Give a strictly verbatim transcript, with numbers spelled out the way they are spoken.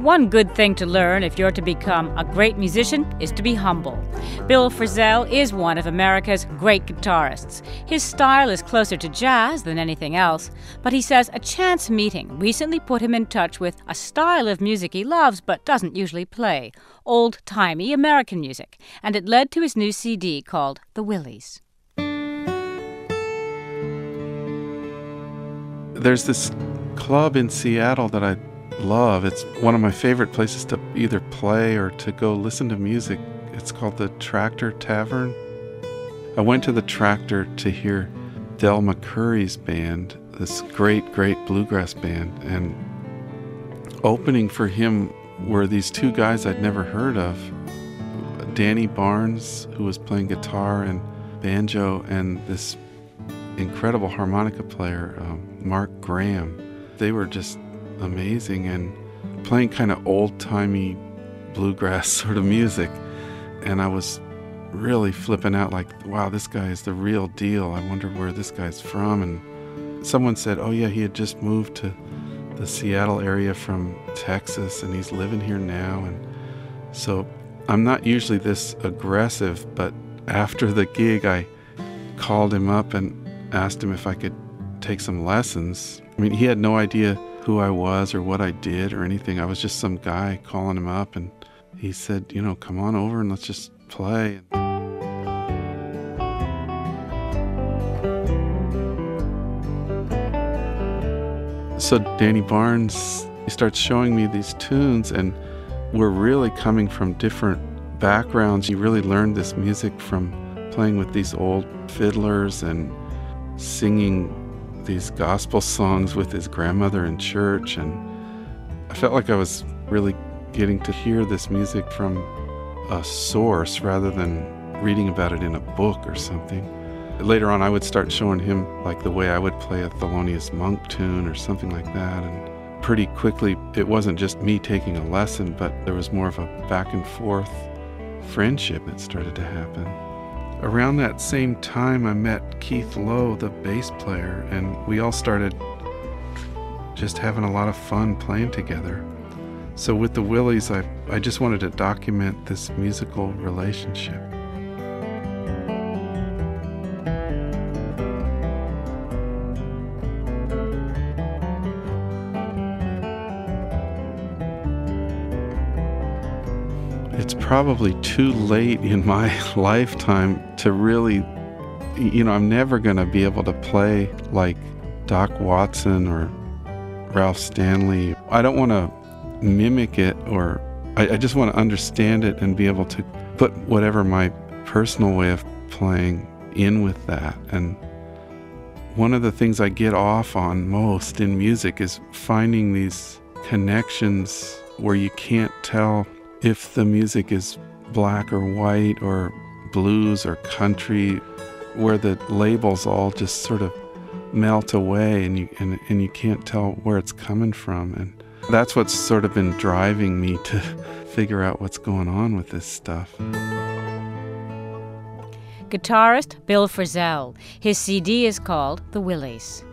One good thing to learn if you're to become a great musician is to be humble. Bill Frisell is one of America's great guitarists. His style is closer to jazz than anything else, but he says a chance meeting recently put him in touch with a style of music he loves but doesn't usually play, old-timey American music, and it led to his new C D called The Willies. There's this club in Seattle that I love. It's one of my favorite places to either play or to go listen to music. It's called the Tractor Tavern. I went to the Tractor to hear Del McCoury's band, this great, great bluegrass band, and opening for him were these two guys I'd never heard of. Danny Barnes, who was playing guitar and banjo, and this incredible harmonica player, um, Mark Graham. They were just amazing and playing kind of old-timey bluegrass sort of music. And I was really flipping out like, wow, this guy is the real deal. I wonder where this guy's from. And someone said, oh yeah, he had just moved to the Seattle area from Texas and he's living here now. And so I'm not usually this aggressive, but after the gig I called him up and asked him if I could take some lessons. I mean, he had no idea who I was or what I did or anything. I was just some guy calling him up, and he said, you know, come on over and let's just play. So Danny Barnes, he starts showing me these tunes, and we're really coming from different backgrounds. You really learned this music from playing with these old fiddlers and singing these gospel songs with his grandmother in church, and I felt like I was really getting to hear this music from a source rather than reading about it in a book or something. Later on I would start showing him like the way I would play a Thelonious Monk tune or something like that, and pretty quickly it wasn't just me taking a lesson, but there was more of a back and forth friendship that started to happen. Around that same time, I met Keith Lowe, the bass player, and we all started just having a lot of fun playing together. So with the Willies, I, I just wanted to document this musical relationship. It's probably too late in my lifetime to really, you know, I'm never going to be able to play like Doc Watson or Ralph Stanley. I don't want to mimic it, or I, I just want to understand it and be able to put whatever my personal way of playing in with that. And one of the things I get off on most in music is finding these connections where you can't tell if the music is black or white or blues or country, where the labels all just sort of melt away and you and, and you can't tell where it's coming from. And that's what's sort of been driving me to figure out what's going on with this stuff. Guitarist Bill Frisell. His C D is called The Willies.